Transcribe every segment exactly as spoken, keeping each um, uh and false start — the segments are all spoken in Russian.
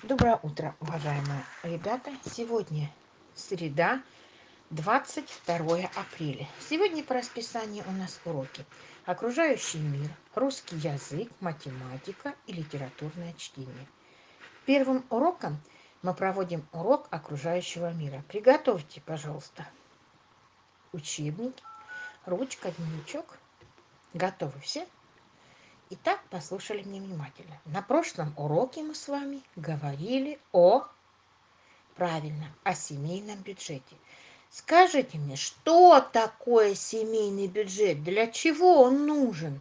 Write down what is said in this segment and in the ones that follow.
Доброе утро, уважаемые ребята. Сегодня среда, двадцать второе апреля. Сегодня по расписанию у нас уроки: окружающий мир, русский язык, математика и литературное чтение. Первым уроком мы проводим урок окружающего мира. Приготовьте, пожалуйста, учебники, ручка, дневничок. Готовы все? Итак, послушали меня внимательно. На прошлом уроке мы с вами говорили о Правильно, о семейном бюджете. Скажите мне, что такое семейный бюджет? Для чего он нужен?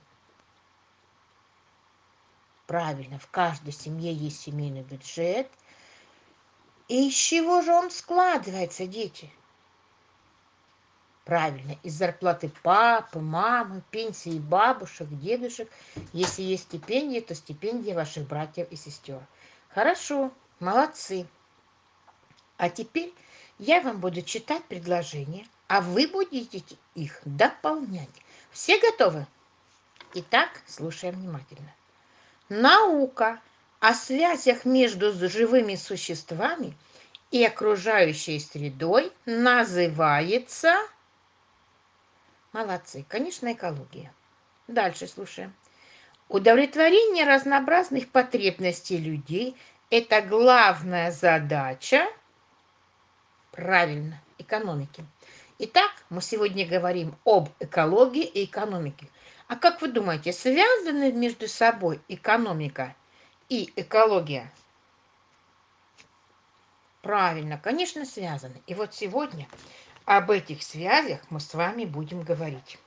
Правильно, в каждой семье есть семейный бюджет. И из чего же он складывается, дети? Правильно, из зарплаты папы, мамы, пенсии бабушек, дедушек. Если есть стипендии, то стипендии ваших братьев и сестер. Хорошо, молодцы. А теперь я вам буду читать предложения, а вы будете их дополнять. Все готовы? Итак, слушаем внимательно. Наука о связях между живыми существами и окружающей средой называется... Молодцы, конечно, экология. Дальше слушаем. Удовлетворение разнообразных потребностей людей – это главная задача... Правильно, экономики. Итак, мы сегодня говорим об экологии и экономике. А как вы думаете, связаны между собой экономика и экология? Правильно, конечно, связаны. И вот сегодня об этих связях мы с вами будем говорить.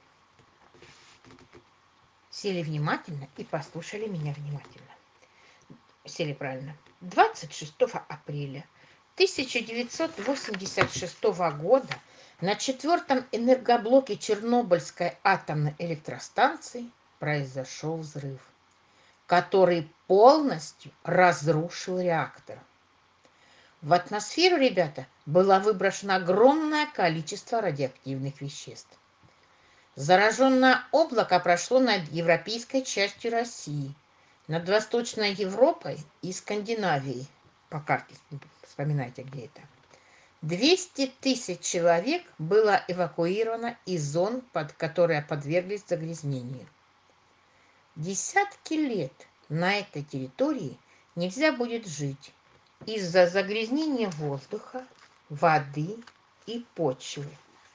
Сели внимательно и послушали меня внимательно. Сели правильно. двадцать шестого апреля тысяча девятьсот восемьдесят шестого года на четвертом энергоблоке Чернобыльской атомной электростанции произошел взрыв, который полностью разрушил реактор. В атмосферу, ребята, было выброшено огромное количество радиоактивных веществ. Зараженное облако прошло над европейской частью России, над Восточной Европой и Скандинавией. По карте вспоминайте, где это. двести тысяч человек было эвакуировано из зон, под которые подверглись загрязнению. Десятки лет на этой территории нельзя будет жить из-за загрязнения воздуха, воды и почвы.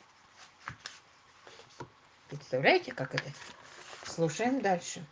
Представляете, как это? Слушаем дальше.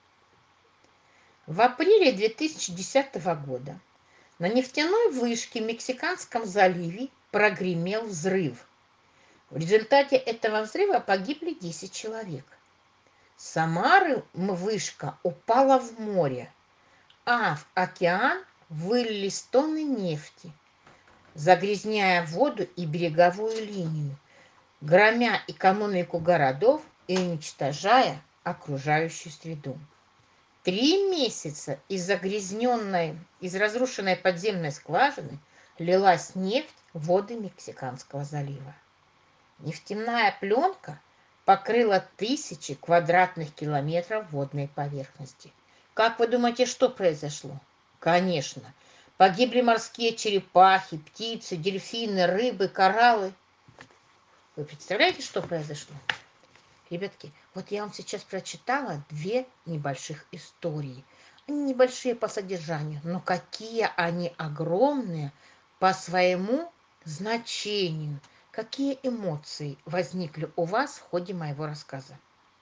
В апреле две тысячи десятого года на нефтяной вышке в Мексиканском заливе прогремел взрыв. В результате этого взрыва погибли десять человек. Сама вышка упала в море, а в океан вылились тонны нефти, загрязняя воду и береговую линию, громя экономику городов и уничтожая окружающую среду. Три месяца из загрязненной, из разрушенной подземной скважины лилась нефть в воды Мексиканского залива. Нефтяная пленка покрыла тысячи квадратных километров водной поверхности. Как вы думаете, что произошло? Конечно, погибли морские черепахи, птицы, дельфины, рыбы, кораллы. Вы представляете, что произошло? Ребятки, вот я вам сейчас прочитала две небольших истории. Они небольшие по содержанию, но какие они огромные по своему значению. Какие эмоции возникли у вас в ходе моего рассказа?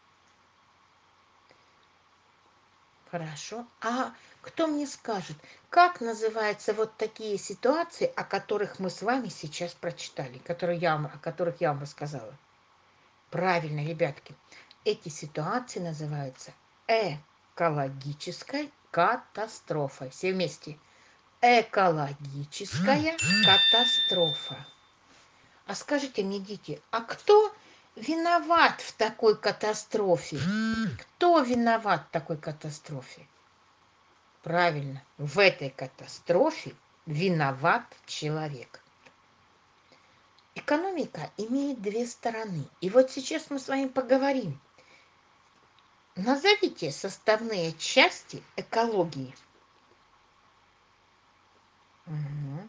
Хорошо. А кто мне скажет, как называются вот такие ситуации, о которых мы с вами сейчас прочитали, которые я вам, о которых я вам рассказала? Правильно, ребятки. Эти ситуации называются экологической катастрофой. Все вместе. Экологическая катастрофа. А скажите мне, дети, а кто виноват в такой катастрофе? Кто виноват в такой катастрофе? Правильно, в этой катастрофе виноват человек. Экономика имеет две стороны. И вот сейчас мы с вами поговорим. Назовите составные части экологии. Мгм.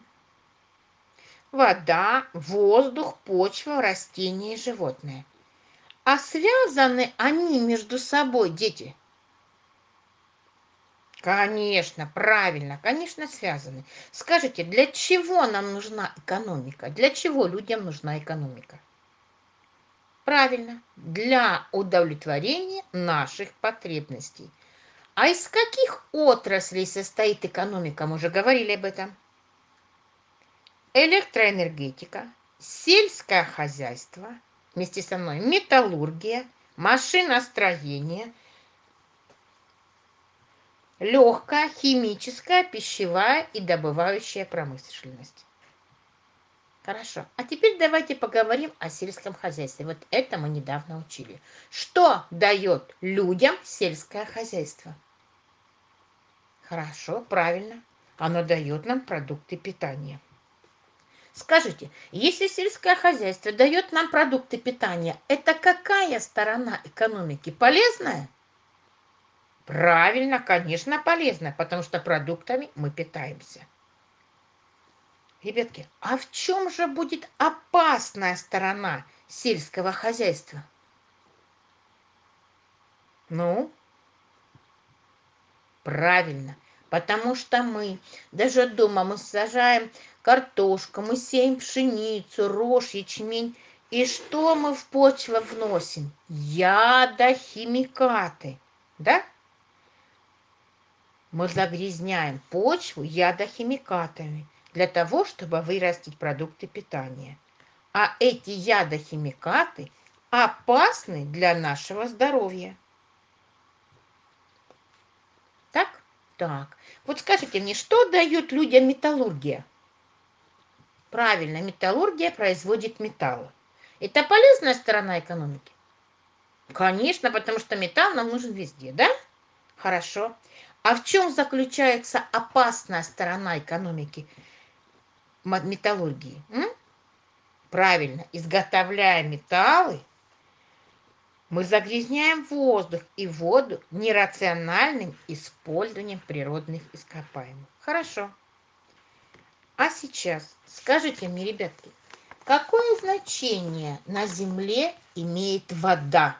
Вода, воздух, почва, растения и животные. А связаны они между собой, дети? Конечно, правильно, конечно, связаны. Скажите, для чего нам нужна экономика? Для чего людям нужна экономика? Правильно, для удовлетворения наших потребностей. А из каких отраслей состоит экономика? Мы уже говорили об этом. Электроэнергетика, сельское хозяйство, вместе со мной металлургия, машиностроение, легкая, химическая, пищевая и добывающая промышленность. Хорошо. А теперь давайте поговорим о сельском хозяйстве. Вот это мы недавно учили. Что дает людям сельское хозяйство? Хорошо, правильно. Оно дает нам продукты питания. Скажите, если сельское хозяйство дает нам продукты питания, это какая сторона экономики? Полезная? Правильно, конечно, полезная, потому что продуктами мы питаемся. Ребятки, а в чем же будет опасная сторона сельского хозяйства? Ну, правильно, потому что мы, даже дома мы сажаем картошку, мы сеем пшеницу, рожь, ячмень. И что мы в почву вносим? Ядохимикаты, да? Мы загрязняем почву ядохимикатами для того, чтобы вырастить продукты питания. А эти ядохимикаты опасны для нашего здоровья. Так? Так. Вот скажите мне, что дает людям металлургия? Правильно, металлургия производит металл. Это полезная сторона экономики? Конечно, потому что металл нам нужен везде, да? Хорошо. А в чем заключается опасная сторона экономики металлургии? М? Правильно, изготовляя металлы, мы загрязняем воздух и воду нерациональным использованием природных ископаемых. Хорошо. А сейчас скажите мне, ребятки, какое значение на Земле имеет вода?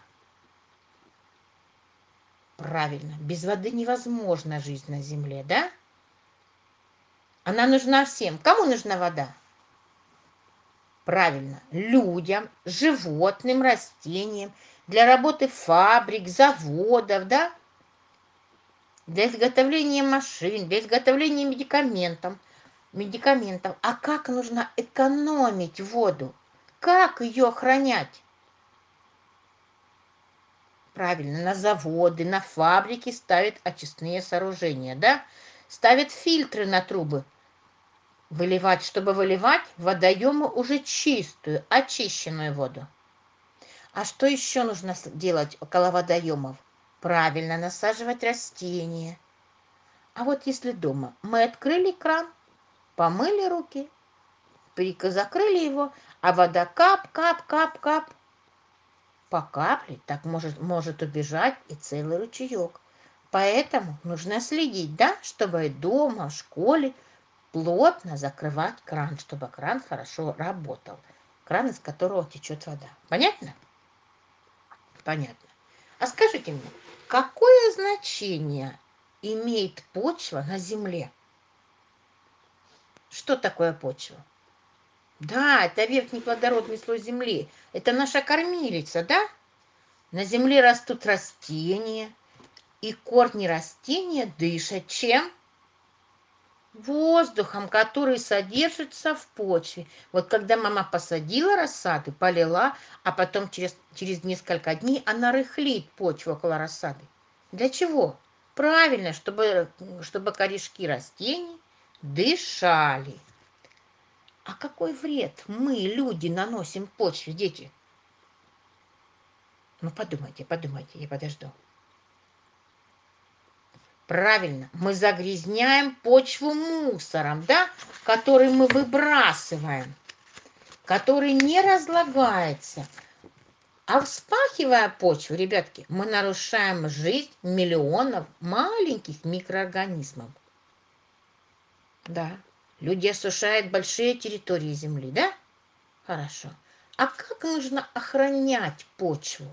Правильно, без воды невозможна жизнь на Земле, да? Она нужна всем. Кому нужна вода? Правильно, людям, животным, растениям, для работы фабрик, заводов, да? Для изготовления машин, для изготовления медикаментов. медикаментов. А как нужно экономить воду? Как ее охранять? Правильно, на заводы, на фабрики ставят очистные сооружения, да? Ставят фильтры на трубы. Выливать, чтобы выливать в водоемы уже чистую, очищенную воду. А что еще нужно делать около водоемов? Правильно, насаживать растения. А вот если дома мы открыли кран, помыли руки, закрыли его, а вода кап, кап, кап, кап. По капле так может, может убежать и целый ручеек. Поэтому нужно следить, да, чтобы дома, в школе плотно закрывать кран, чтобы кран хорошо работал. Кран, из которого течет вода. Понятно? Понятно. А скажите мне, какое значение имеет почва на Земле? Что такое почва? Да, это верхний плодородный слой земли. Это наша кормилица, да? На земле растут растения, и корни растения дышат чем? Воздухом, который содержится в почве. Вот когда мама посадила рассаду, полила, а потом через, через несколько дней она рыхлит почву около рассады. Для чего? Правильно, чтобы, чтобы корешки растений дышали. А какой вред мы, люди, наносим почве, дети? Ну, подумайте, подумайте, я подожду. Правильно, мы загрязняем почву мусором, да, который мы выбрасываем, который не разлагается. А вспахивая почву, ребятки, мы нарушаем жизнь миллионов маленьких микроорганизмов. Да, Люди осушают большие территории земли, да? Хорошо. А как нужно охранять почву?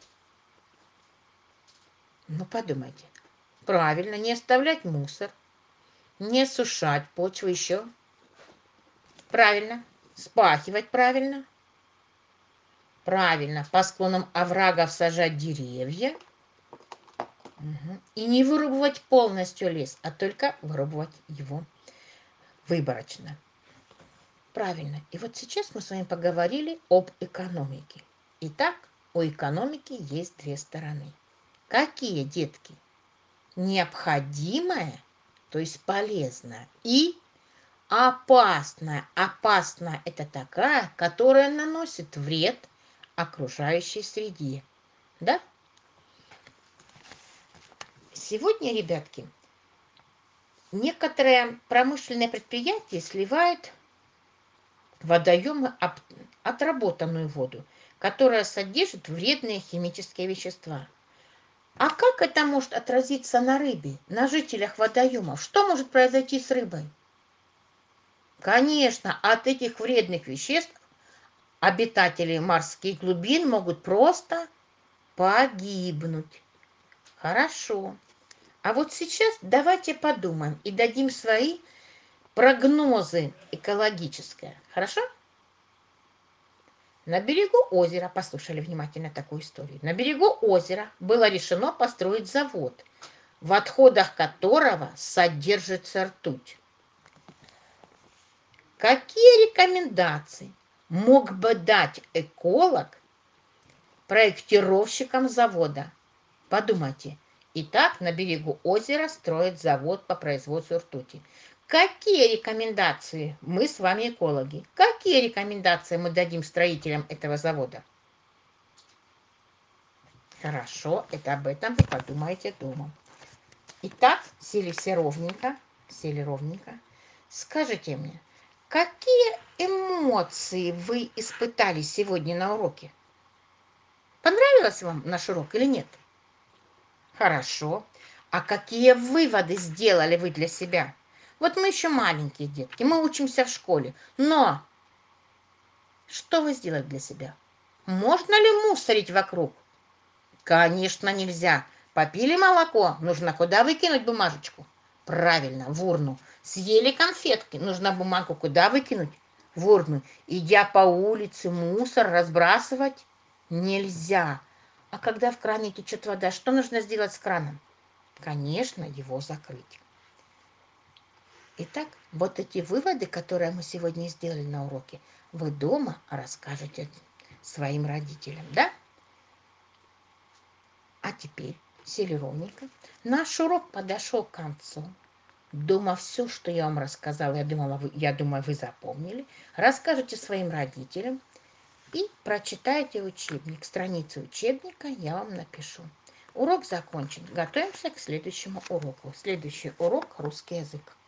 Ну, подумайте. Правильно, не оставлять мусор, не сушать почву еще. Правильно. Спахивать правильно. Правильно. По склонам оврагов сажать деревья. Угу. И не вырубывать полностью лес, а только вырубывать его выборочно. Правильно. И вот сейчас мы с вами поговорили об экономике. Итак, у экономики есть две стороны. Какие, детки? Необходимое, то есть полезное, и опасная. Опасная – это такая, которая наносит вред окружающей среде. Да? Сегодня, ребятки, некоторые промышленные предприятия сливают в водоемы отработанную воду, которая содержит вредные химические вещества. А как это может отразиться на рыбе, на жителях водоемов? Что может произойти с рыбой? Конечно, от этих вредных веществ обитатели морских глубин могут просто погибнуть. Хорошо. А вот сейчас давайте подумаем и дадим свои прогнозы экологические. Хорошо? На берегу озера, послушали внимательно такую историю, на берегу озера было решено построить завод, в отходах которого содержится ртуть. Какие рекомендации мог бы дать эколог проектировщикам завода? Подумайте. Итак, на берегу озера строят завод по производству ртути. Какие рекомендации мы с вами, экологи, какие рекомендации мы дадим строителям этого завода? Хорошо, это об этом вы подумаете дома. Итак, сели все ровненько, сели ровненько. Скажите мне, какие эмоции вы испытали сегодня на уроке? Понравился вам наш урок или нет? Хорошо. А какие выводы сделали вы для себя? Вот мы еще маленькие детки, мы учимся в школе. Но что вы сделали для себя? Можно ли мусорить вокруг? Конечно, нельзя. Попили молоко, нужно куда выкинуть бумажечку? Правильно, в урну. Съели конфетки, нужно бумагу куда выкинуть? В урну. Идя по улице, мусор разбрасывать нельзя. А когда в кране течет вода, что нужно сделать с краном? Конечно, его закрыть. Итак, вот эти выводы, которые мы сегодня сделали на уроке, вы дома расскажете своим родителям, да? А теперь сели ровненько. Наш урок подошел к концу. Думаю, все, что я вам рассказала, я думала, вы, я думаю, вы запомнили. Расскажите своим родителям и прочитайте учебник. Страницу учебника я вам напишу. Урок закончен. Готовимся к следующему уроку. Следующий урок – русский язык.